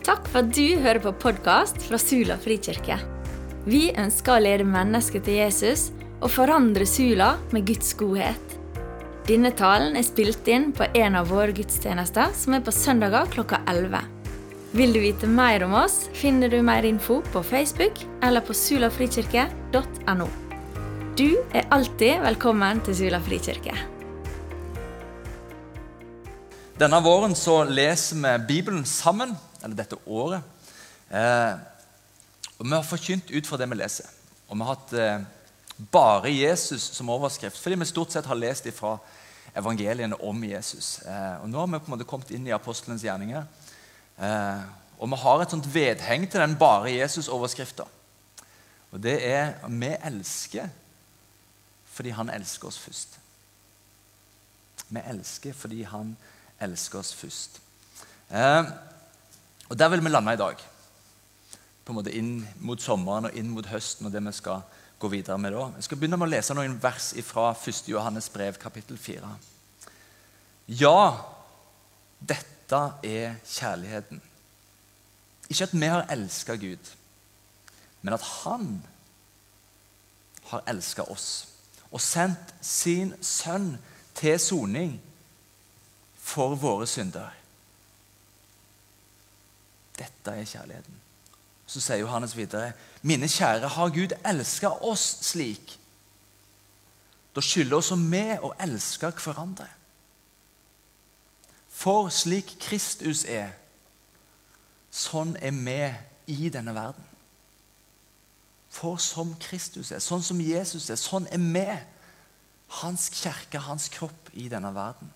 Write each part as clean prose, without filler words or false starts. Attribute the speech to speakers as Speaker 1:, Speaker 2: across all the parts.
Speaker 1: Takk for at du hører på podcast fra Sula Frikirke. Vi ønsker å lede mennesker til Jesus og forandre Sula med Guds godhet. Denne talen spilt inn på en av våre gudstjenester som på søndager klokka 11. Vil du vite mer om oss, finner du mer info på Facebook eller på sulafrikirke.no. Du alltid velkommen til Sula Frikirke.
Speaker 2: Denne våren så leser vi Bibelen sammen, eller dette året. Og vi har forkynt ut fra det vi leser. Og vi har hatt bare Jesus som overskrift, fordi vi stort sett har lest fra evangeliene om Jesus. Og nå har vi på en måte kommet inn i apostelens gjerninger. Og vi har et sånt vedheng til den bare Jesus-overskriften. Og det vi elsker fordi han elsker oss først. Vi elsker fordi han elsker oss først. Og der vil vi lande i dag. På en måte inn mot sommeren og inn mot høsten og det vi skal gå videre med da. Jeg skal begynne med å lese noen vers fra 1. Johannes brev, kapittel 4. Ja, dette kjærligheten. Ikke at vi har elsket Gud, men at han har elsket oss og sendt sin sønn til soning for våre synder. Dette kjærligheten. Så sier Johannes videre, mine kjære, har Gud elsket oss slik? Da skylder oss med å elske hverandre. For slik Kristus sånn vi i denne verden. For som Kristus sånn som Jesus sånn vi, hans kirke, hans kropp i denne verden.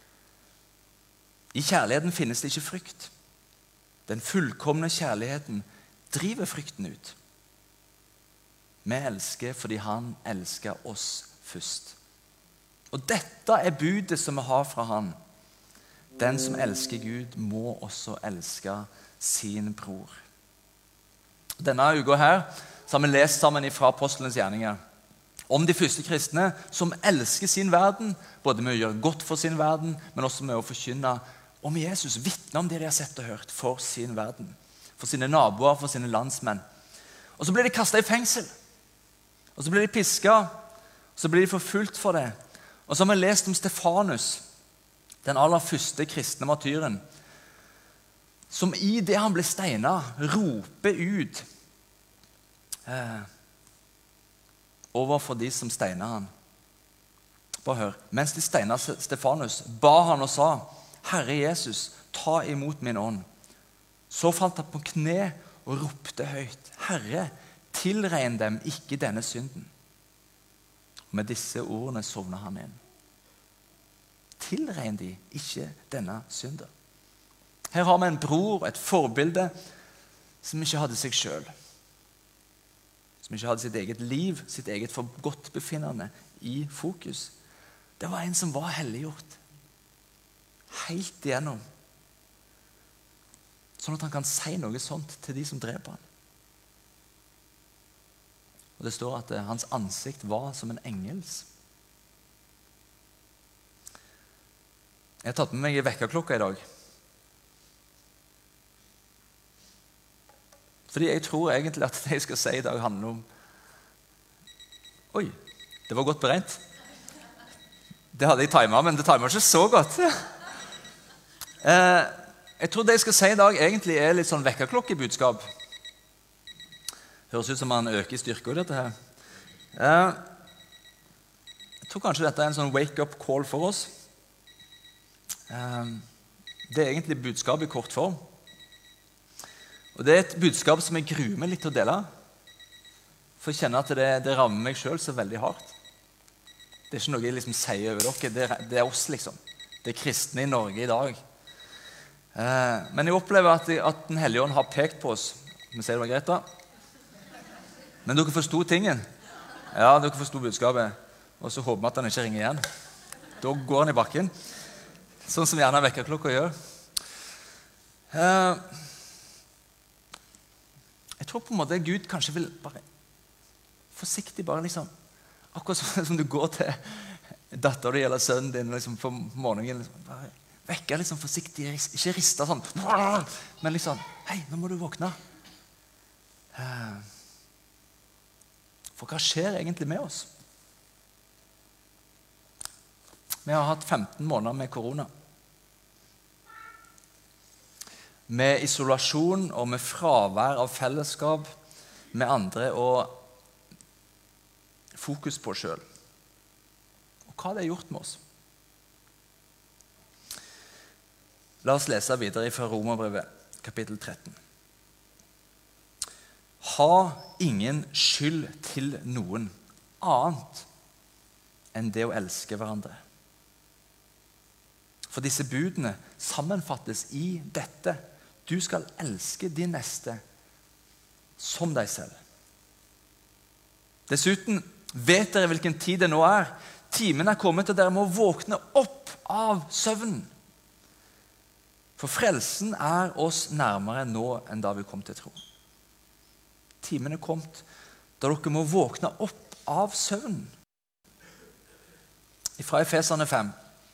Speaker 2: I kjærligheten finnes det ikke frykt. Den fullkomne kjærligheten driver frykten ut. Vi elsker fordi han elsker oss først. Og dette budet som vi har fra han. Den som elsker Gud må også elske sin bror. Denne uka her så har vi lest sammen fra apostelens gjerninger om de første kristne som elsker sin verden, både med å gjøre godt for sin verden, men også med å forkynne om Jesus, vitne om det de har sett og hørt for sin verden, for sine naboer, for sine landsmenn. Og så blir de kastet i fengsel, og så blir de pisket, og så blir de forfulgt for det. Og så har vi lest om Stefanus, den aller første kristne martyren, som i det han ble steinet, roper ut overfor de som steinet han. Bare hør, mens de steinet Stefanus, ba han og sa, Herre Jesus, ta imot min ånd. Så falt han på kne og ropte høyt, Herre, tilregn dem ikke denne synden. Og med disse ordene sovnet han inn. Tilregn de ikke denne synden. Her har vi en bror, et forbilde, som ikke hadde seg selv. Som ikke hadde sitt eget liv, sitt eget forgodtbefinnende i fokus. Det var en som var helliggjort. Helt igjennom. Sånn at han kan si noe sånt til de som dreper han. Og det står at hans ansikt var som en engels. Jeg har tatt med meg en vekkerklokke i dag. Fordi jeg tror egentlig at det jeg skal si i dag handler om Oi, det var godt beregnet. Det hadde jeg timet, men det timet ikke så godt. Jeg tror det jeg skal si i dag egentlig litt sånn vekkerklokkebudskap. Høres ut som man øker styrke i dette her. Jeg tror kanskje dette en sånn wake-up call for oss. Det egentlig budskap i kort form. Og det et budskap som jeg gruer meg litt til å dele. For jeg kjenner at det rammer meg selv så veldig hardt. Det ikke noe jeg liksom sier over dere. Det oss liksom. Det kristne i Norge i dag. Men jeg opplever at den hellige ånd har pekt på oss. Vi sier det var greit da. Men dere forstod tingen. Ja, dere forstod budskapet. Og så håper vi at han ikke ringer igjen. Da går han i bakken. Sånn som gjerne vekkerklokka gjør. Jeg tror på en måte Gud kanskje vil bare forsiktig bare liksom akkurat som du går til datter di eller sønnen din liksom på morgenen liksom, bare Vekke liksom forsiktig, ikke riste sånn, men liksom, hei, nå må du våkne. For hva skjer egentlig med oss? Vi har hatt 15 måneder med korona. Med isolasjon og med fravær av fellesskap med andre og fokus på oss selv. Og hva det har gjort med oss? La oss lese videre fra Romerbrevet, kapittel 13. Ha ingen skyld til noen annet enn det å elske hverandre. For disse budene sammenfattes i dette. Du skal elske din neste som deg selv. Dessuten vet dere hvilken tid det nå er. Timen er kommet, og dere må våkne opp av søvnen. For frelsen er oss nærmere nå enn da vi kom til tro. Timen er kommet, da dere må våkne opp av søvnen. Fra Efeserne 5.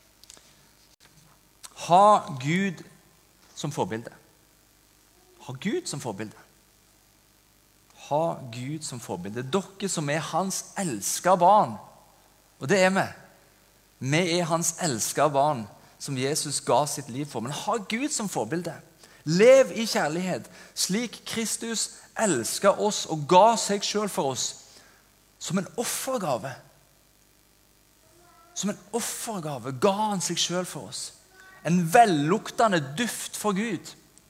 Speaker 2: Ha Gud som forbilde. Ha Gud som forbilde. Ha Gud som forbilde. Dere som er hans elskede barn. Og det er vi. Vi er hans elskede barn som Jesus ga sitt liv for. Men ha Gud som forbilde. Lev i kjærlighet, slik Kristus elsket oss og ga seg selv for oss som en offergave. Som en offergave ga han seg selv for oss. En velluktende duft for Gud.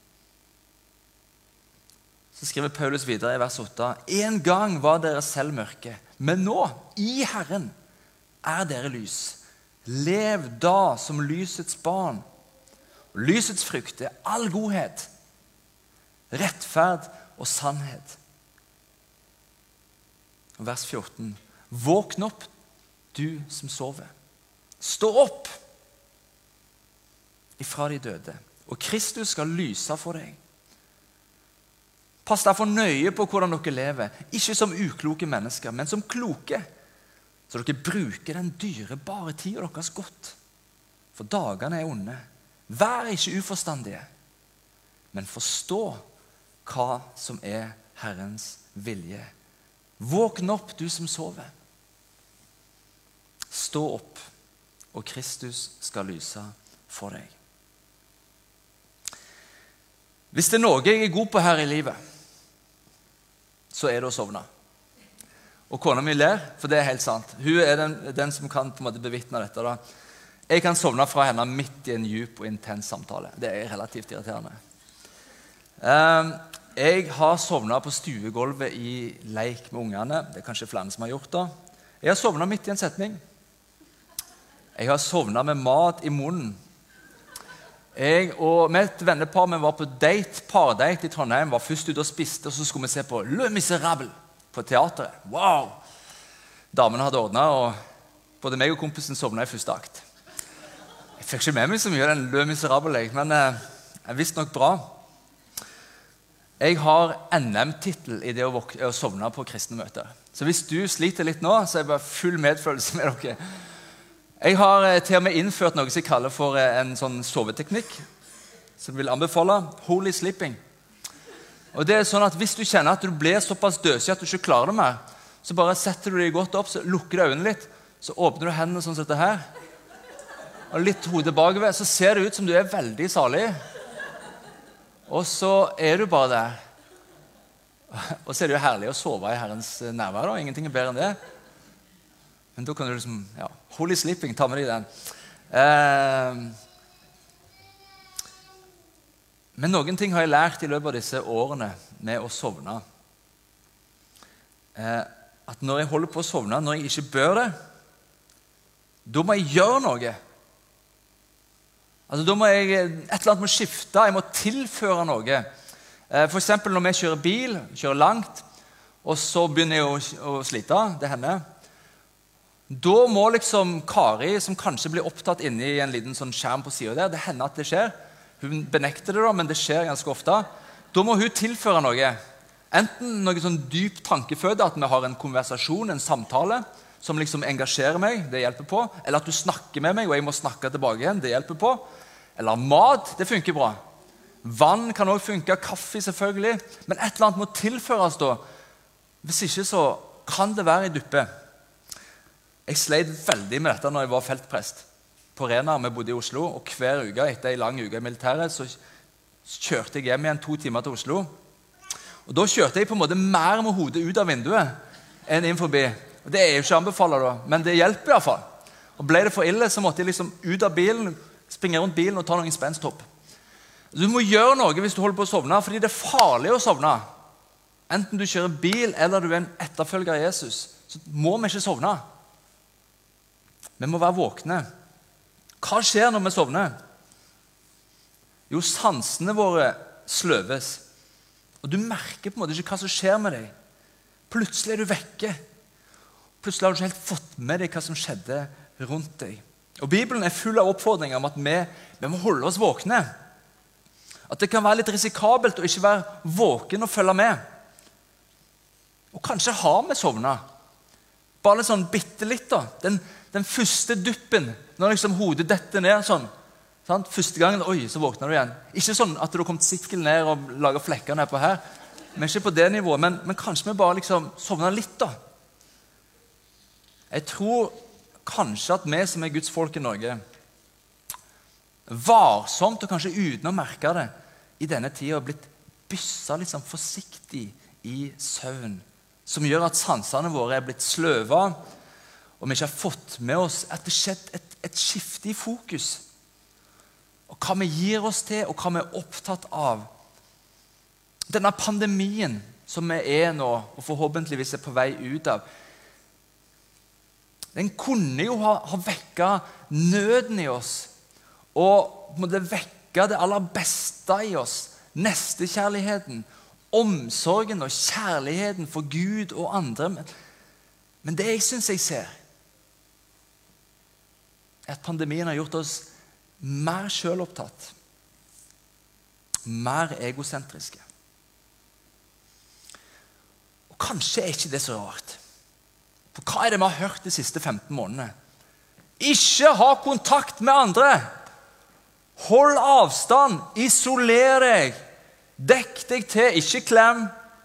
Speaker 2: Så skriver Paulus videre i vers 8. En gang var dere selv mørke, men nå, i Herren, er dere lys. Lev da som lysets barn. Lysets frukt er all godhet, rettferd og sannhet. Og vers 14. Våkn opp, du som sover. Stå opp ifra de døde, og Kristus skal lyse for deg. Pass derfor nøye på hvordan dere lever, ikke som ukloke mennesker, men som kloke, så dere bruker den dyrebare tiden deres godt. For dagene er onde. Vær ikke uforstandige, men forstå hva som er Herrens vilje. Våkn opp, du som sover. Stå opp, og Kristus skal lyse for deg. Hvis det er noe jeg er god på her i livet, så er det å sovne. Og kona mi ler, for det er helt sant. Hun er den som kan på en måte bevitne dette. Da. Jeg kan sovne fra henne midt i en djup og intens samtale. Det er relativt irriterende. Jeg har sovnet på stuegulvet i leik med ungene. Det er kanskje flere som har gjort det. Jeg har sovnet midt i en setning. Jeg har sovnet med mat i munnen. Jeg og med et vennepar, vi var på pardate i Trondheim, var først ute og spiste, og så skulle vi se på Le Miserable på teateret. Wow! Damene hadde ordnet, og både meg og kompisen sovnet i første akt. Jeg fikk ikke med meg så mye av den Le Miserable, men jeg visste nok bra. Jeg har NM-titel i det å sovne på kristne møter. Så hvis du sliter litt nå, så er jeg bare full medfølelse med dere. Jeg har til og med innført noe som jeg kaller for en sånn soveteknikk, som jeg vil anbefale, holy sleeping. Og det er sånn at hvis du kjenner at du blir såpass døsig at du ikke klarer det mer, så bare setter du deg godt opp, så lukker du øynene litt, så åpner du hendene sånn som dette her, og litt hodet bakover, så ser det ut som du er veldig salig. Og så er du bare der. Og så er det jo herlig å sove i Herrens nærvær, da. Ingenting er bedre enn det. Men da kan du liksom, ja, holy sleeping, ta med deg den. Men noen ting har jeg lært i løpet av disse årene med å sovne. At når jeg holder på å sovne, når jeg ikke bør det, da må jeg gjøre noe. Altså, da må jeg, et eller annet må skifte, jeg må tilføre noe. For eksempel når vi kjører bil, kjører langt, og så begynner jeg å slite, det hender. Da må liksom Kari, som kanskje blir opptatt inne i en liten sånn skjerm på siden der, det hender at det skjer. Hun benekter det da, men det skjer ganske ofte. Da må hun tilføre noe. Enten noe sånn dyp tankeføde, at vi har en konversasjon, en samtale, som liksom engasjerer meg, det hjelper på. Eller at du snakker med meg, og jeg må snakke tilbake igjen, det hjelper på. Eller mat, det funker bra. Vann kan også funke, kaffe selvfølgelig. Men et eller annet må tilføres da. Hvis ikke så kan det være i duppe. Jeg sleit veldig med dette når jeg var feltprest på Rena. Vi bodde i Oslo, og hver uke etter en lang uke i militæret så kjørte jeg hjem igjen 2 timer til Oslo. Og da kjørte jeg på en måte mer med hodet ut av vinduet enn inn forbi. Og det er jo ikke anbefalet da, men det hjelper i hvert fall. Og ble det for ille, så måtte jeg liksom ut av bilen, springe rundt bilen og ta noen spensthopp. Du må gjøre noe hvis du holder på å sovne, fordi det er farlig å sovne. Enten du kjører bil eller du er en etterfølger av Jesus, så må vi ikke sovne. Vi må være våkne. Hva skjer når vi sovner? Jo, sansene våre sløves. Og du merker på en måte ikke hva som skjer med deg. Plutselig er du vekke. Plutselig har du ikke helt fått med deg hva som skjedde rundt deg. Og Bibelen er full av oppfordringer om at vi må holde oss våkne. At det kan være litt risikabelt å ikke være våken og følge med. Og kanskje har vi sovnet. Bare litt sånn bitte litt da. Den første duppen, når liksom hodet detter ned sånn. Sant? Første gangen, oi, så våkner du igjen. Ikke sånn at du har kommet sikkel ned og lager flekker ned på her. Men ikke på det nivået. Men kanskje vi bare liksom sovner litt da. Jeg tror kanskje at vi som er Guds folk i Norge, varsomt og kanskje uten å merke det, i denne tiden har blitt bysset litt sånn forsiktig i søvn, som gjør at sansene våre er blitt sløva, og vi ikke har fått med oss at det skjedde et skifte i fokus. Og hva vi gir oss til, og hva vi er opptatt av. Denne pandemien som vi er nå, og forhåpentligvis er på vei ut av, den kunne jo ha vekket nøden i oss, og måtte vekke det aller beste i oss, nestekjærligheten, omsorgen og kjærligheten for Gud og andre. Men det jeg synes jeg ser, er at pandemien har gjort oss mer selvopptatt, mer egosentriske. Og kanskje er ikke det så rart. For hva er det vi har hørt de siste 15 månedene? Ikke ha kontakt med andre. Hold avstand. Isoler deg. Dekk deg til. Ikke klem.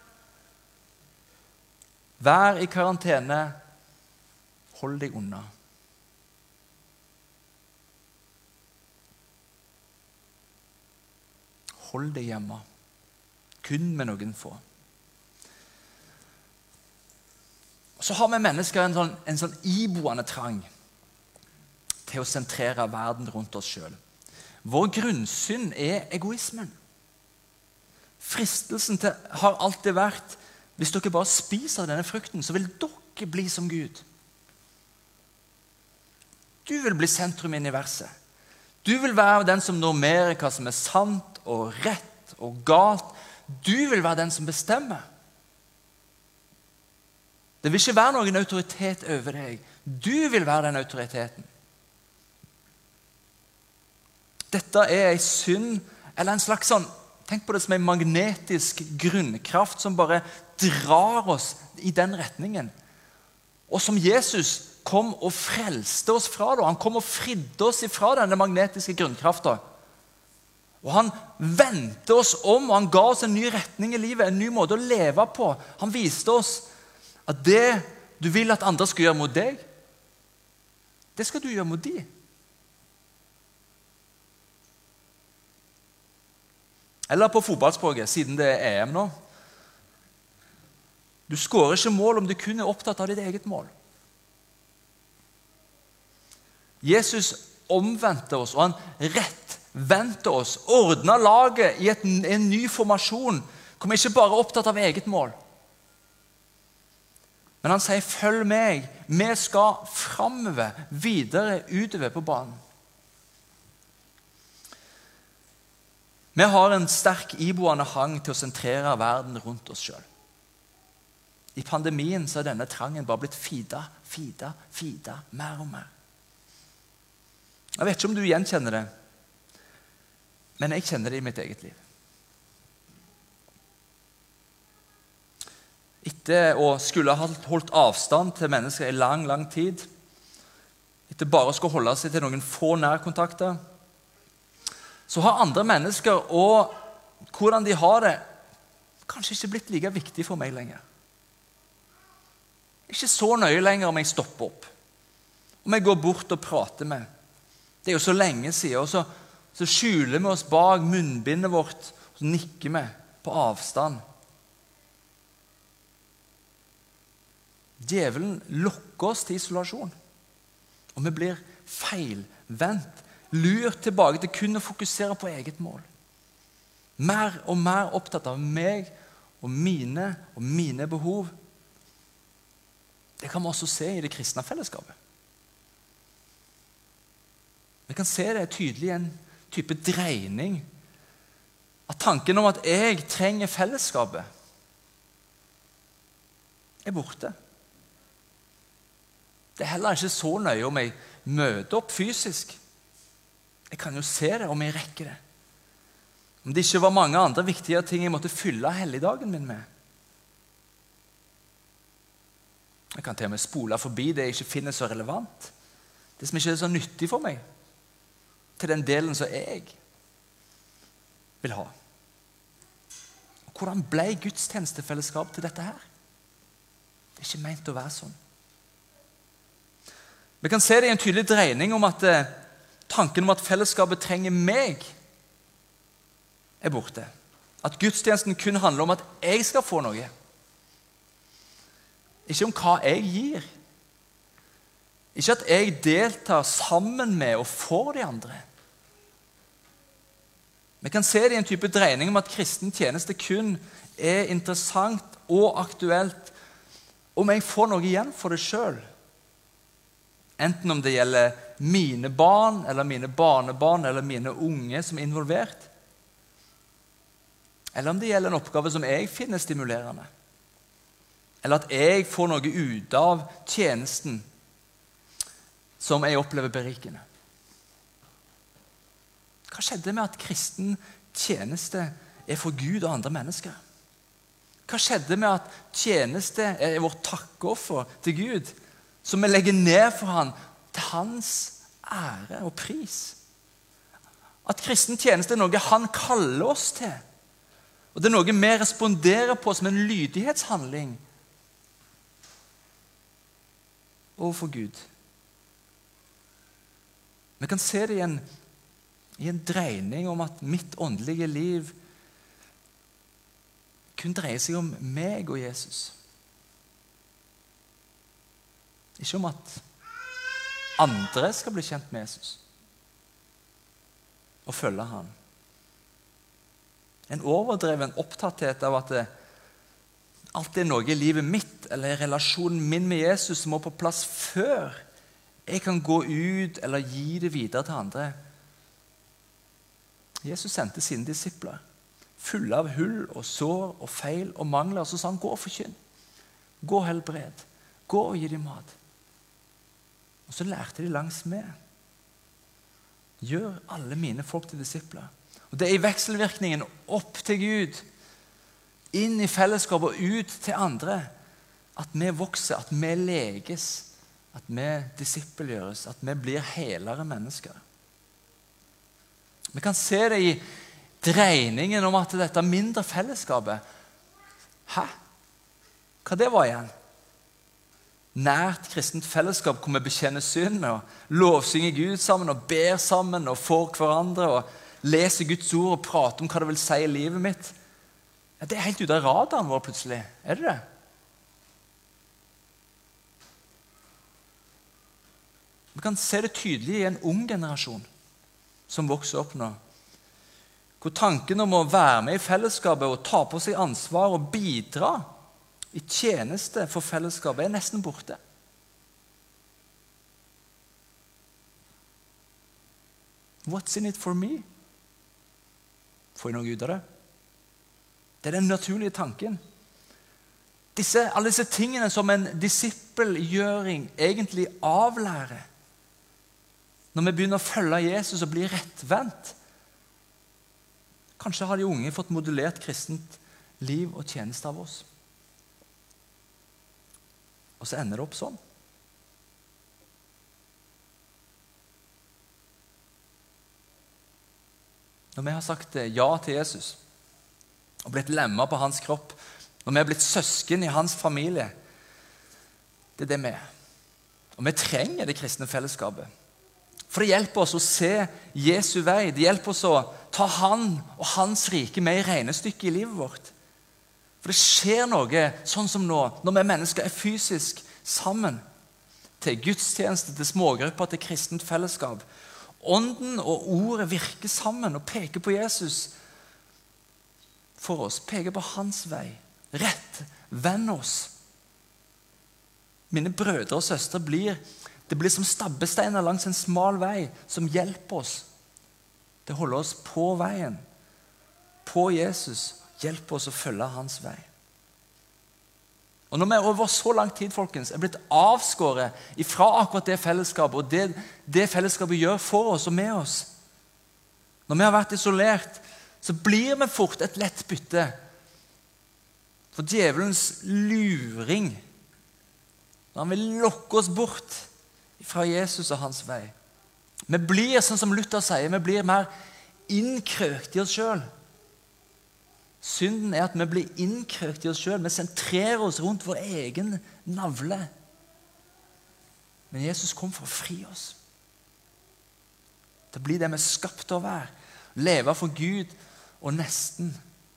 Speaker 2: Vær i karantene. Hold deg unna. Hold deg hjemme. Kun med noen få. Og så har vi mennesker en sånn iboende trang til å sentrere verden rundt oss selv. Vår grunnsynd er egoismen. Fristelsen har alltid vært, hvis dere bare spiser denne frukten, så vil dere bli som Gud. Du vil bli sentrum i universet. Du vil være den som normerer hva som er sant og rett og galt. Du vil være den som bestemmer. Det vil ikke være noen autoritet over deg. Du vil være den autoriteten. Dette er en synd, eller en slags sånn, tenk på det som en magnetisk grunnkraft som bare drar oss i den retningen. Og som Jesus kom og frelste oss fra det. Han kom og fridde oss fra denne magnetiske grunnkraften. Og han vendte oss om, og han ga oss en ny retning i livet, en ny måte å leve på. Han viste oss at det du vil at andre skal gjøre mot deg, det skal du gjøre mot de. Eller på fotballspråket, siden det er EM nå. Du skårer ikke mål om du kun er opptatt av ditt eget mål. Jesus omvendte oss, og han rettvendte oss, ordnet laget i en ny formasjon, hvor vi ikke bare er opptatt av eget mål. Men han sier, følg meg, vi skal fremover, videre, utover på banen. Vi har en sterk iboende hang til å sentrere verden rundt oss selv. I pandemien så er denne trangen bare blitt fida, mer og mer. Jeg vet ikke om du gjenkjenner det, men jeg kjenner det i mitt eget liv. Etter å skulle ha holdt avstand til mennesker i lang tid, etter bare å skulle holde seg til noen få nærkontakter, så har andre mennesker og hvordan de har det, kanskje ikke blitt like viktig for meg lenger. Ikke så nøye lenger om jeg stopper opp, om jeg går bort og prater med. Det er jo så lenge siden, og så skjuler vi oss bak munnbindet vårt, og så nikker vi på avstand. Djevelen lokker oss til isolasjon, og vi blir feilvendt, lurt tilbake til kun å fokusere på eget mål. Mer og mer opptatt av meg og mine behov. Det kan vi også se i det kristne fellesskapet. Vi kan se det tydelig i en type dreining av tanken om at jeg trenger fellesskapet er borte. Det er heller ikke så nøye om jeg møter opp fysisk. Jeg kan jo se det om jeg rekker det. Om det ikke var mange andre viktige ting jeg måtte fylle helligdagen min med. Jeg kan til og med spole forbi det jeg ikke finner så relevant. Det som ikke er så nyttig for meg. Til den delen som jeg vil ha. Og hvordan ble gudstjenestefellesskap til dette her? Det er ikke ment å være sånn. Vi kan se det i en tydelig dreining om at tanken om at fellesskapet trenger meg er borte. At gudstjenesten kun handler om at jeg skal få noe. Ikke om hva jeg gir. Ikke at jeg deltar sammen med og for de andre. Vi kan se det i en type dreining om at kristen tjeneste kun er interessant og aktuelt om jeg får noe igjen for det selv. Enten om det gjelder mine barn, eller mine barnebarn, eller mine unge som er involvert. Eller om det gjelder en oppgave som jeg finner stimulerende. Eller at jeg får noe ut av tjenesten som jeg opplever berikende. Hva skjedde med at kristen tjeneste er for Gud og andre mennesker? Hva skjedde med at tjeneste er vårt takkoffer til Gud, som vi legger ned for han til hans ære og pris? At kristen tjeneste er noe han kaller oss til, og det er noe vi responderer på som en lydighetshandling overfor Gud. Vi kan se det i en dreining om at mitt åndelige liv kun dreier seg om meg og Jesus. Ikke om at andre skal bli kjent med Jesus og følge han. En overdreven opptatthet av at alt er noe i livet mitt eller i relasjonen min med Jesus som må på plass før jeg kan gå ut eller gi det videre til andre. Jesus sendte sine disipler fulle av hull og sår og feil og mangler, og så sa han: gå og forkynn, gå og helbred, gå og gi dem mat. Og så lærte de langs med. Gjør alle mine folk til disipler. Og det er i vekselvirkningen opp til Gud, inn i fellesskap og ut til andre, at vi vokser, at vi leges, at vi disippelgjøres, at vi blir helere mennesker. Vi kan se det i dreiningen om at dette mindre fellesskapet, hva det var igjen? Nært kristent fellesskap hvor vi bekjenner synd og lovsynger Gud sammen og ber sammen og for hverandre og leser Guds ord og prater om hva det vil si i livet mitt. Ja, det er helt ut av radaren vår plutselig. Er det det? Vi kan se det tydelig i en ung generasjon som vokser opp nå, hvor tanken om å være med i fellesskapet og ta på seg ansvar og bidra i tjeneste for fellesskapet er nesten borte. What's in it for me? Får jeg noe ut av det? Det er den naturlige tanken. Alle disse tingene som en disippelgjøring egentlig avlærer når vi begynner å følge Jesus og bli rettvendt. Kanskje har de unge fått modellert kristent liv og tjeneste av oss. Og så ender det opp sånn. når vi har sagt ja til Jesus og blitt lemmet på hans kropp, når vi har blitt søsken i hans familie, det er det vi er. Og vi trenger det kristne fellesskapet. For det hjelper oss å se Jesu vei. Det hjelper oss å ta han og hans rike med i regnestykket i livet vårt. For det skjer noe sånn som nå, når vi mennesker er fysisk sammen, til gudstjeneste, til smågrupper, til kristent fellesskap. Ånden og ordet virker sammen og peker på Jesus for oss, peker på hans vei. Rett, vend oss. Mine brødre og søstre blir som stabbesteiner langs en smal vei som hjelper oss. Det holder oss på veien, på Jesus, hjelper oss å følge hans vei. Og når vi over så lang tid, folkens, er blitt avskåret fra akkurat det fellesskapet, og det fellesskapet gjør for oss og med oss, når vi har vært isolert, så blir vi fort et lett bytte for djevelens luring, når han vil lokke oss bort fra Jesus og hans vei. Vi blir, sånn som Luther sier, vi blir mer innkrøkt i oss selv. Synden er at vi blir innkrøkt i oss selv. Vi sentrerer oss rundt vår egen navle. Men Jesus kom for å fri oss. Det blir det vi er skapt til å være. Leve for Gud og nesten.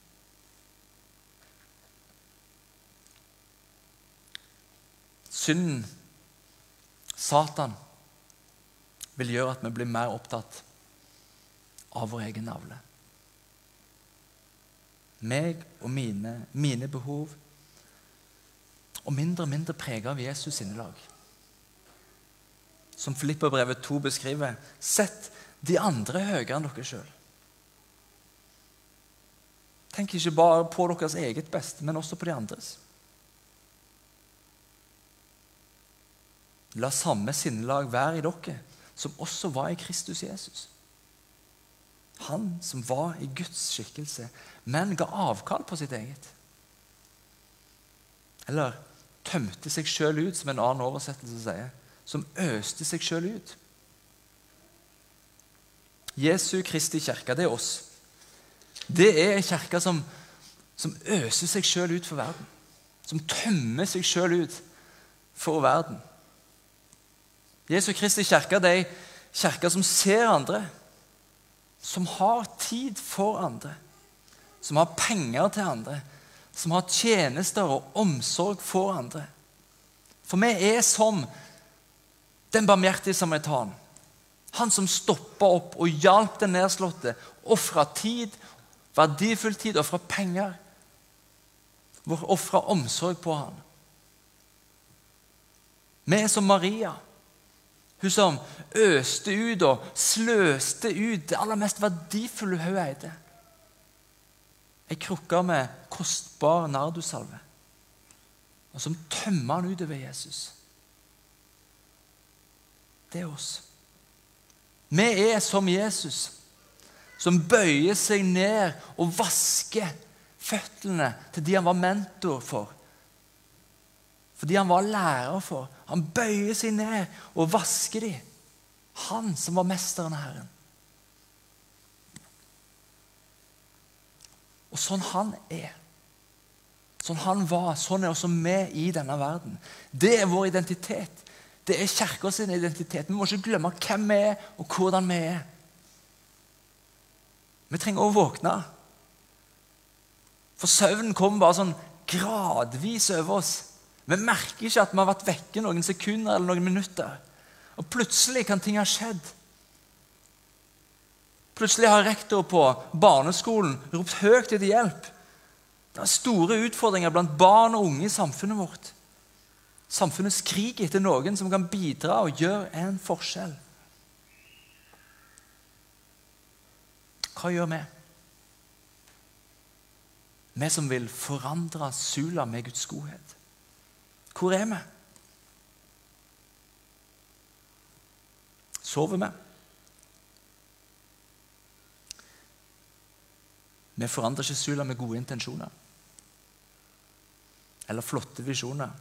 Speaker 2: Synden, Satan, vil gjøre at vi blir mer opptatt av vår egen navle. Meg og mine behov, og mindre preget av Jesus sinnelag. Som Filipperbrevet 2 beskriver, sett de andre høyere enn dere selv. Tenk ikke bare på deres eget beste, men også på de andres. La samme sinnelag være i dere, som også var i Kristus Jesus. Han som var i Guds skikkelse, men ga avkall på sitt eget. Eller tømte seg selv ut, som en annen oversettelse sier. Som øste seg selv ut. Jesu Kristi kirke, det er oss. Det er en kirke som øser seg selv ut for verden. Som tømmer seg selv ut for verden. Jesu Kristi kirke, det er en kirke som ser andre, som har tid for andre, som har penger til andre, som har tjenester og omsorg for andre. For vi er som den barmhjertige samaritan. Han som stoppet opp og hjalp den nedslåtte, offret tid, verdifull tid, offret penger, offret omsorg på han. Vi er som Maria, hun som øste ut og sløste ut det aller mest verdifulle hun eide. En krukke med kostbar nardussalve, og som tømmer han utover Jesus. Det er oss. Vi er som Jesus, som bøyer seg ned og vasker føttene til de han var mentor for. Fordi han var lærer for. Han bøyer seg ned og vasker dem. Han som var mesteren av Herren. Og sånn han er, sånn han var, sånn er også vi i denne verden. Det er vår identitet. Det er kirken sin identitet. Vi må ikke glemme hvem vi er og hvordan vi er. Vi trenger å våkne. For søvnen kommer bare sånn gradvis over oss. Vi merker ikke at vi har vært vekke noen sekunder eller noen minutter. Og plutselig kan ting ha skjedd. Plutselig har rektor på barneskolen ropt høyt etter hjelp. Det er store utfordringer blant barn og unge i samfunnet vårt. Samfunnet skriker etter noen som kan bidra og gjøre en forskjell. Hva gjør vi? Vi som vil forandre Sula med Guds godhet. Hvor er vi? Sover vi? Vi forandrer ikke Sula med gode intensjoner. Eller flotte visjoner.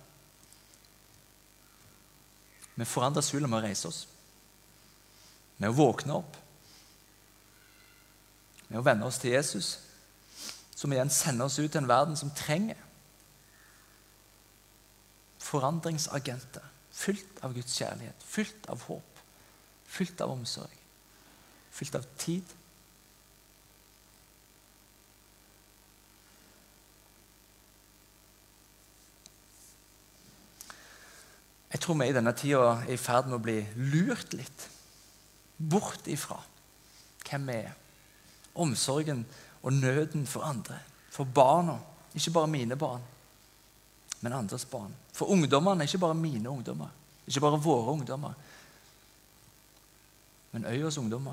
Speaker 2: Vi forandrer Sula med å reise oss. Med å våkne opp. med å vende oss til Jesus, som igjen sender oss ut til en verden som trenger forandringsagenter, fylt av Guds kjærlighet, fylt av håp, fylt av omsorg, fylt av tid. Jeg tror vi i denne tiden er i ferd med å bli lurt litt bort ifra hvem vi er. Omsorgen og nøden for andre, for barna, ikke bare mine barn, men andres barn. For ungdommene, ikke bare mine ungdommer, ikke bare våre ungdommer, men øyas ungdommer.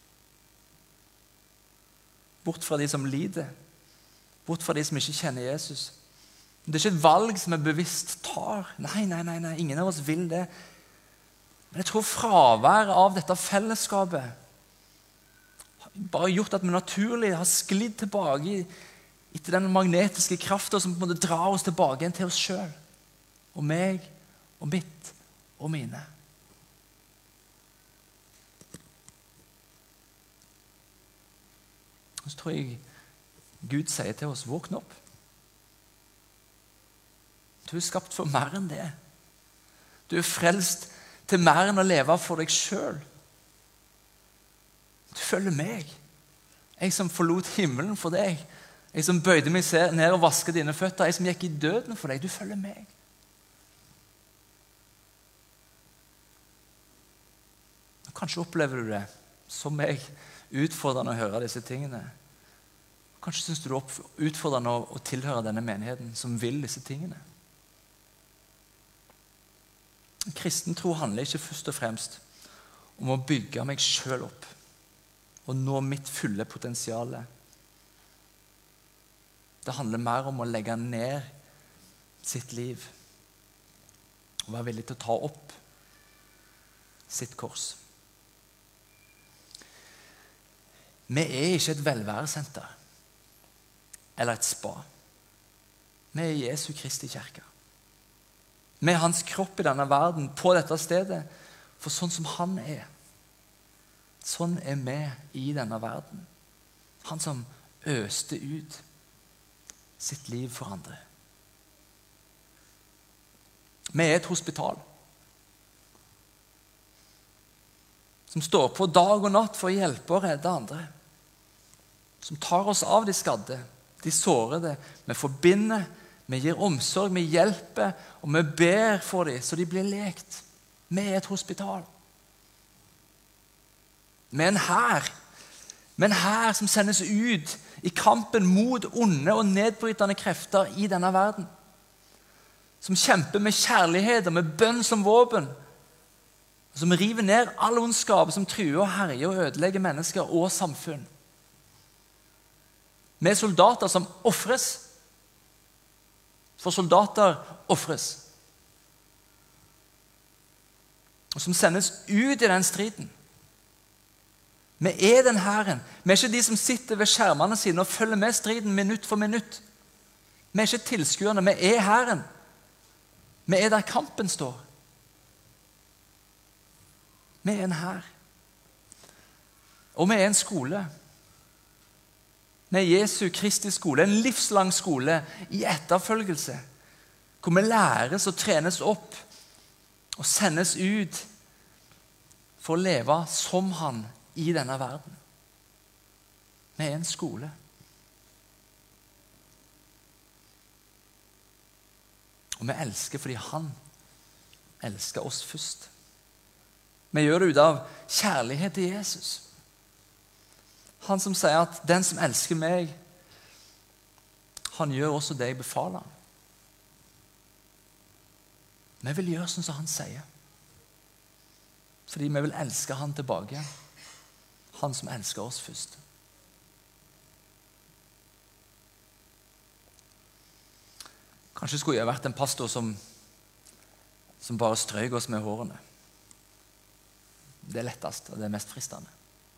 Speaker 2: Bort fra de som lider, bort fra de som ikke kjenner Jesus. Det er ikke et valg som jeg bevisst tar. Nei, ingen av oss vil det. Men jeg tror fraværet av dette fellesskapet har bare gjort at vi naturlig har sklidd tilbake etter den magnetiske kraften som på en måte drar oss tilbake igjen til oss selv. Og meg, og mitt, og mine. Og så tror jeg Gud sier til oss, våkn opp. Du er skapt for mer enn det. Du er frelst til mer enn å leve for deg selv. Du følger meg. Jeg som forlot himmelen for deg. Jeg som bøyde meg ned og vasket dine føtter. Jeg som gikk i døden for deg. Du følger meg. Og kanskje opplever du det som meg, utfordrende å høre disse tingene. Kanskje synes du det er utfordrende å tilhøre denne menigheten som vil disse tingene. Kristen tro handler ikke først og fremst om å bygge meg selv opp og nå mitt fulle potensial. Det handler mer om å legge ned sitt liv og være villig til å ta opp sitt kors. Vi er ikke et velværesenter eller et spa. Vi er Jesu Kristi kirke. Vi er hans kropp i denne verden, på dette stedet. For sånn som han er, sånn er vi i denne verden. Han som øste ut sitt liv for andre. Vi er et hospital som står på dag og natt for å hjelpe og redde andre. Som tar oss av de skadde, de sårede. Vi forbinder, vi gir omsorg, vi hjelper, og vi ber for dem så de blir lekt. Vi er et hospital. Vi er en hær. Vi er en hær som sendes ut i kampen mot onde og nedbrytende krefter i denne verden. Som kjemper med kjærlighet og med bønn som våpen. Som river ned all ondskap som truer og herjer og ødelegger mennesker og samfunn. Vi er soldater som offres. For soldater offres. Og som sendes ut i den striden. Vi er den hæren. Vi er ikke de som sitter ved skjermene sine og følger med striden minutt for minutt. Vi er ikke tilskuerne, vi er hæren. Vi er der kampen står. Vi er en hær. Og vi er en skole. Vi er Jesu Kristi skole, en livslang skole i etterfølgelse, hvor vi læres og trenes opp og sendes ut for å leve som han i denne verden. Vi er en skole. Og vi elsker fordi han elsker oss først. Vi gjør det ut av kjærlighet til Jesus. Han som sier at den som elsker meg, han gjør også det jeg befaler han. Vi vil gjøre sånn som han sier. Fordi vi vil elske han tilbake. Han som elsker oss først. Kanskje skulle jeg vært en pastor som bare strøk oss med hårene. Det er lettest, og det er mest fristende.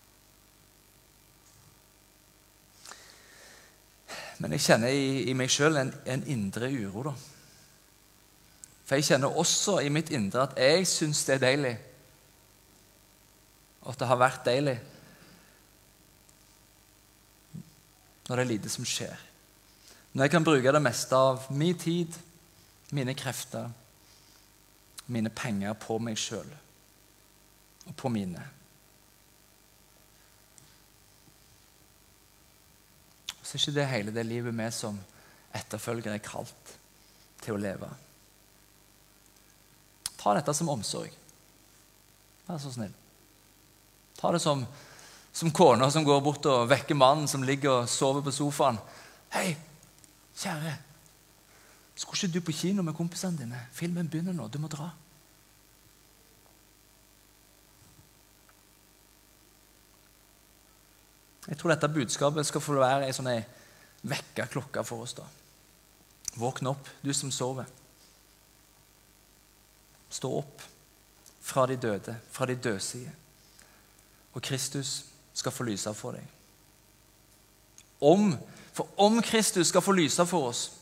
Speaker 2: Men jeg kjenner i meg selv en indre uro da. For jeg kjenner også i mitt indre at jeg synes det er deilig. Og at det har vært deilig. når det er lite som skjer. Når jeg kan bruke det meste av min tid, mine krefter, mine penger på meg selv og på mine. Så er ikke det hele det livet vi som etterfølger er kalt til å leve. Ta dette som omsorg. Vær så snill. Ta det som kona som går bort og vekker mannen som ligger og sover på sofaen. Hei, kjære, skulle ikke du på kino med kompisene dine? Filmen begynner nå, du må dra. Jeg tror dette budskapet skal få være en sånn vekkerklokke for oss da. Våkne opp, du som sover. Stå opp fra de døde, fra de dødsige. Og Kristus skal få lyse for deg. Om Kristus skal få lyse for oss,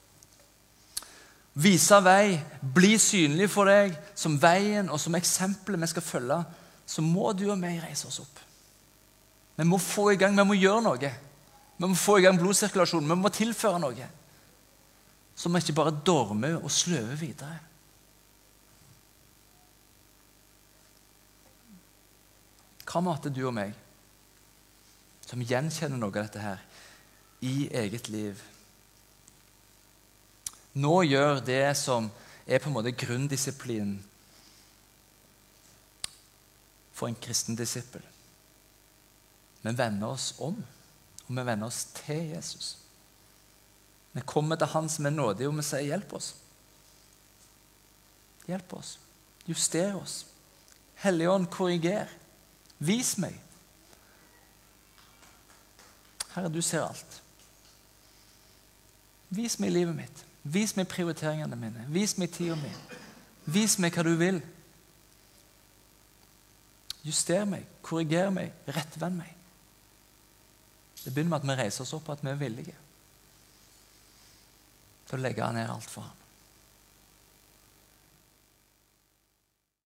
Speaker 2: vise vei, bli synlig for deg som veien og som eksempelet vi skal følge, så må du og meg reise oss opp. Vi må få i gang, vi må gjøre noe. Vi må få i gang blodsirkulasjonen, vi må tilføre noe. Så vi ikke bare dormer og sløver videre. Hva med at du og meg, som gjenkjenner noe av dette her i eget liv, nå gjør det som er på en måte grunndisiplinen for en kristen disippel. Vi vender oss om, og vi vender oss til Jesus. Vi kommer til han som er nådig, og vi sier, hjelp oss. Hjelp oss. Juster oss. Helligånd, korriger. Vis meg. Herre, du ser alt. Vis meg livet mitt. Vis meg prioriteringene mine. Vis meg tiden min. Vis meg hva du vil. Juster meg, korriger meg, rettvend meg. Det begynner med at vi reiser oss opp, at vi er villige til å legge ned alt for ham.